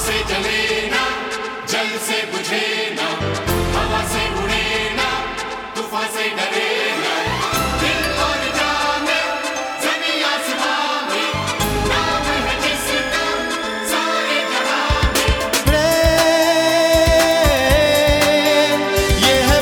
से जले ना, जल से बुझे ना, हवा से उड़े ना, तूफान से डरे ना, दिल और जान में, ज़मीं आसमां में, नाम है जिसका सारे जहां में। प्रेम, ये है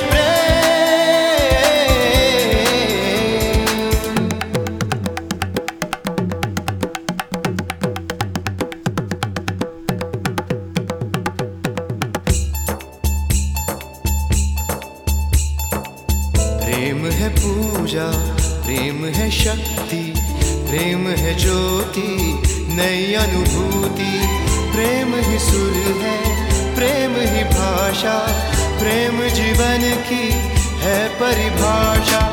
प्रेम है पूजा, प्रेम है शक्ति, प्रेम है ज्योति, नई अनुभूति, प्रेम ही सुर है, प्रेम ही भाषा, प्रेम जीवन की है परिभाषा।